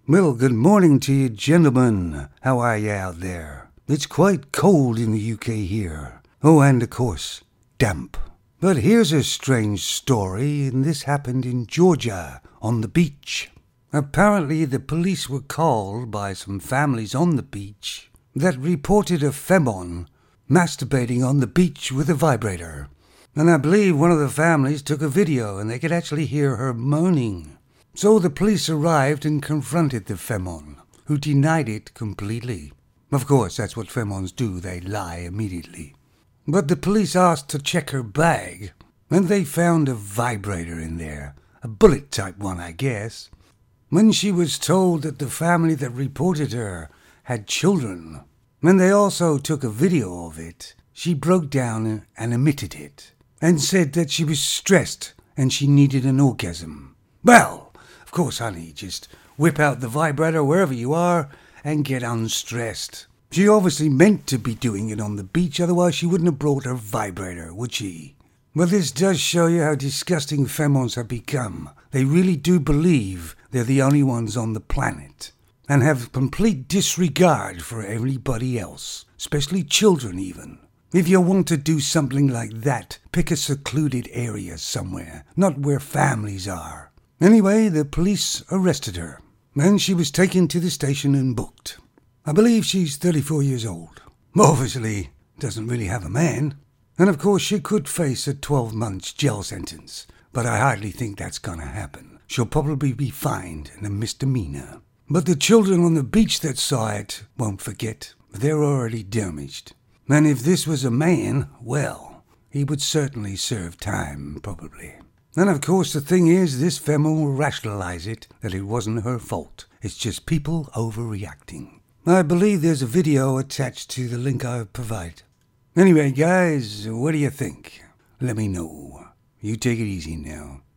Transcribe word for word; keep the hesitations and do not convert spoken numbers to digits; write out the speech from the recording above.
Well, good morning to you, gentlemen. How are you out there? It's quite cold in the U K here. Oh, and of course, damp. But here's a strange story, and this happened in Georgia, on the beach. Apparently, the police were called by some families on the beach that reported a femon masturbating on the beach with a vibrator. And I believe one of the families took a video, and they could actually hear her moaning. So the police arrived and confronted the femon, who denied it completely. Of course, that's what femons do, they lie immediately. But the police asked to check her bag, and they found a vibrator in there, a bullet-type one, I guess. When she was told that the family that reported her had children, and they also took a video of it, she broke down and admitted it, and said that she was stressed and she needed an orgasm. Well, of course, honey, just whip out the vibrator wherever you are and get unstressed. She obviously meant to be doing it on the beach, otherwise she wouldn't have brought her vibrator, would she? But this does show you how disgusting femons have become. They really do believe they're the only ones on the planet, and have complete disregard for everybody else, especially children even. If you want to do something like that, pick a secluded area somewhere, not where families are. Anyway, the police arrested her, and she was taken to the station and booked. I believe she's thirty-four years old. Obviously, doesn't really have a man. And of course, she could face a twelve month jail sentence, but I hardly think that's gonna happen. She'll probably be fined and a misdemeanor. But the children on the beach that saw it won't forget. They're already damaged. And if this was a man, well, he would certainly serve time, probably. And of course the thing is, this femon will rationalize it, that it wasn't her fault. It's just people overreacting. I believe there's a video attached to the link I provide. Anyway, guys, what do you think? Let me know. You take it easy now.